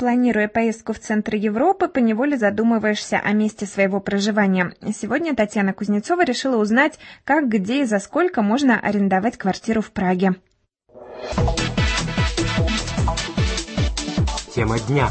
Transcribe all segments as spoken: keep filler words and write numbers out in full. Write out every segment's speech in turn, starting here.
Планируя поездку в центр Европы, поневоле задумываешься о месте своего проживания. Сегодня Татьяна Кузнецова решила узнать, как, где и за сколько можно арендовать квартиру в Праге. Тема дня.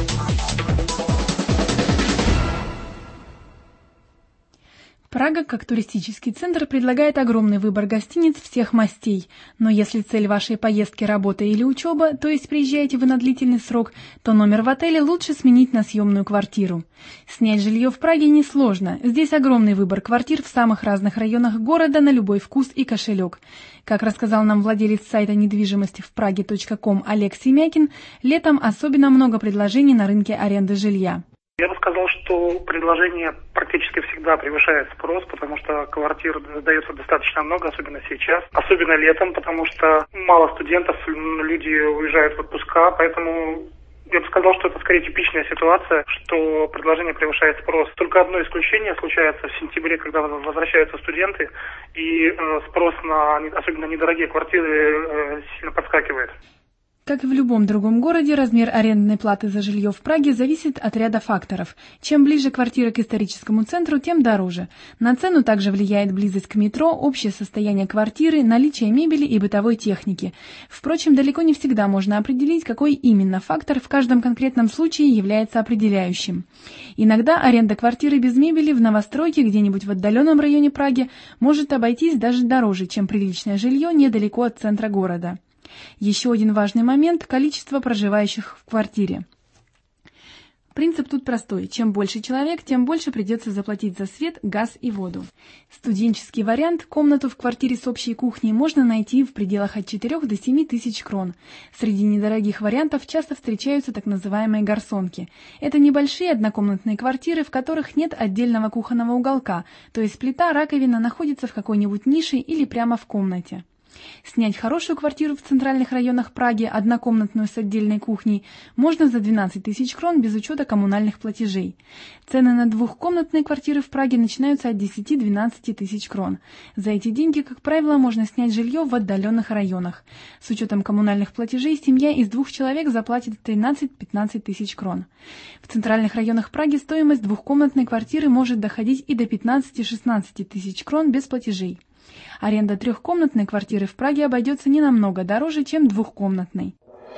Прага, как туристический центр, предлагает огромный выбор гостиниц всех мастей. Но если цель вашей поездки – работа или учеба, то есть приезжаете вы на длительный срок, то номер в отеле лучше сменить на съемную квартиру. Снять жилье в Праге несложно. Здесь огромный выбор квартир в самых разных районах города на любой вкус и кошелек. Как рассказал нам владелец сайта недвижимости в праге точка ком Олег Семякин, летом особенно много предложений на рынке аренды жилья. Я бы сказал, что предложение практически всегда превышает спрос, потому что квартир сдается достаточно много, особенно сейчас, особенно летом, потому что мало студентов, люди уезжают в отпуска, поэтому я бы сказал, что это скорее типичная ситуация, что предложение превышает спрос. Только одно исключение случается в сентябре, когда возвращаются студенты, и э, спрос на особенно недорогие квартиры э, сильно подскакивает. Как и в любом другом городе, размер арендной платы за жилье в Праге зависит от ряда факторов. Чем ближе квартира к историческому центру, тем дороже. На цену также влияет близость к метро, общее состояние квартиры, наличие мебели и бытовой техники. Впрочем, далеко не всегда можно определить, какой именно фактор в каждом конкретном случае является определяющим. Иногда аренда квартиры без мебели в новостройке где-нибудь в отдаленном районе Праги может обойтись даже дороже, чем приличное жилье недалеко от центра города. Еще один важный момент – количество проживающих в квартире. Принцип тут простой. Чем больше человек, тем больше придется заплатить за свет, газ и воду. Студенческий вариант – комнату в квартире с общей кухней можно найти в пределах от четырёх до семи тысяч крон. Среди недорогих вариантов часто встречаются так называемые гарсонки. Это небольшие однокомнатные квартиры, в которых нет отдельного кухонного уголка, то есть плита, раковина находится в какой-нибудь нише или прямо в комнате. Снять хорошую квартиру в центральных районах Праги, однокомнатную с отдельной кухней, можно за двенадцать тысяч крон без учета коммунальных платежей. Цены на двухкомнатные квартиры в Праге начинаются от десяти-двенадцати тысяч крон. За эти деньги, как правило, можно снять жилье в отдаленных районах. С учетом коммунальных платежей семья из двух человек заплатит тринадцать-пятнадцать тысяч крон. В центральных районах Праги стоимость двухкомнатной квартиры может доходить и до пятнадцати-шестнадцати тысяч крон без платежей. Аренда трехкомнатной квартиры в Праге обойдется не намного дороже, чем двухкомнатной.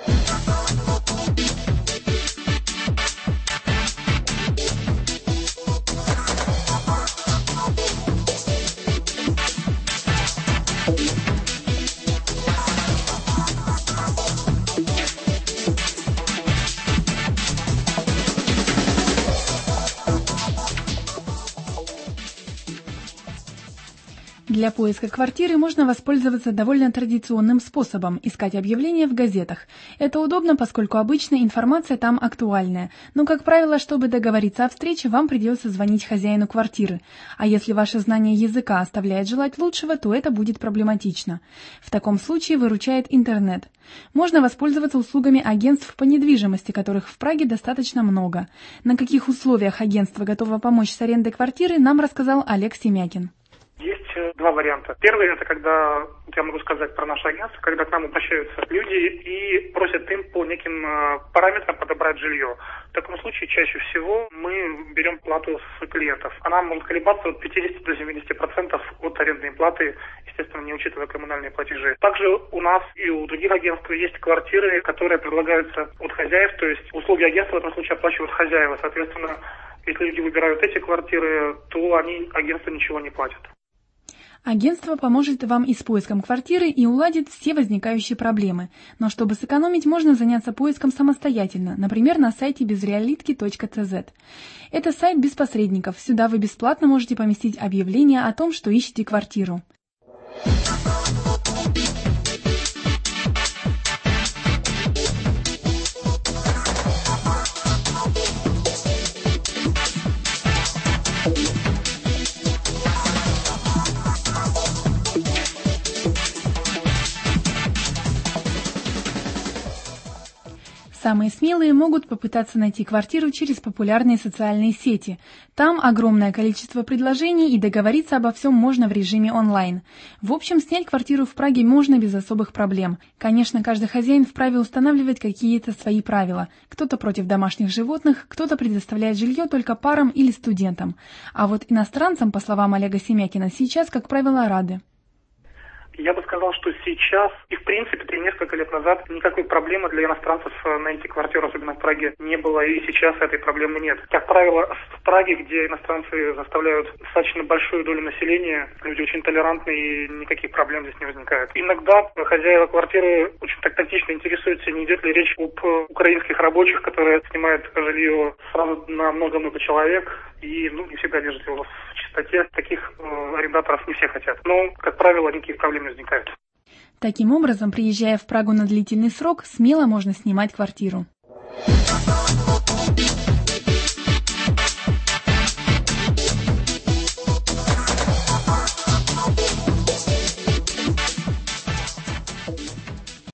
Для поиска квартиры можно воспользоваться довольно традиционным способом – искать объявления в газетах. Это удобно, поскольку обычно информация там актуальная. Но, как правило, чтобы договориться о встрече, вам придется звонить хозяину квартиры. А если ваше знание языка оставляет желать лучшего, то это будет проблематично. В таком случае выручает интернет. Можно воспользоваться услугами агентств по недвижимости, которых в Праге достаточно много. На каких условиях агентство готово помочь с арендой квартиры, нам рассказал Олег Семякин. Есть два варианта. Первый – это когда, я могу сказать про наше агентство, когда к нам обращаются люди и просят им по неким параметрам подобрать жилье. В таком случае чаще всего мы берем плату с клиентов. Она может колебаться от пятидесяти до семидесяти процентов от арендной платы, естественно, не учитывая коммунальные платежи. Также у нас и у других агентств есть квартиры, которые предлагаются от хозяев, то есть услуги агентства в этом случае оплачивают хозяева. Соответственно, если люди выбирают эти квартиры, то они агентству ничего не платят. Агентство поможет вам и с поиском квартиры и уладит все возникающие проблемы. Но чтобы сэкономить, можно заняться поиском самостоятельно, например, на сайте безреалитки точка цэ зет. Это сайт без посредников. Сюда вы бесплатно можете поместить объявление о том, что ищете квартиру. Самые смелые могут попытаться найти квартиру через популярные социальные сети. Там огромное количество предложений, и договориться обо всем можно в режиме онлайн. В общем, снять квартиру в Праге можно без особых проблем. Конечно, каждый хозяин вправе устанавливать какие-то свои правила. Кто-то против домашних животных, кто-то предоставляет жилье только парам или студентам. А вот иностранцам, по словам Олега Семякина, сейчас, как правило, рады. Я бы сказал, что сейчас и, в принципе, три несколько лет назад никакой проблемы для иностранцев найти квартиру, особенно в Праге, не было, и сейчас этой проблемы нет. Как правило, в Праге, где иностранцы заставляют достаточно большую долю населения, люди очень толерантные, и никаких проблем здесь не возникает. Иногда хозяева квартиры очень так тактично интересуются, не идет ли речь об украинских рабочих, которые снимают жилье сразу на много-много человек, и ну, не всегда держат его в чистоте. Таких э, арендаторов не все хотят. Но, как правило, никаких проблем не возникает. Таким образом, приезжая в Прагу на длительный срок, смело можно снимать квартиру.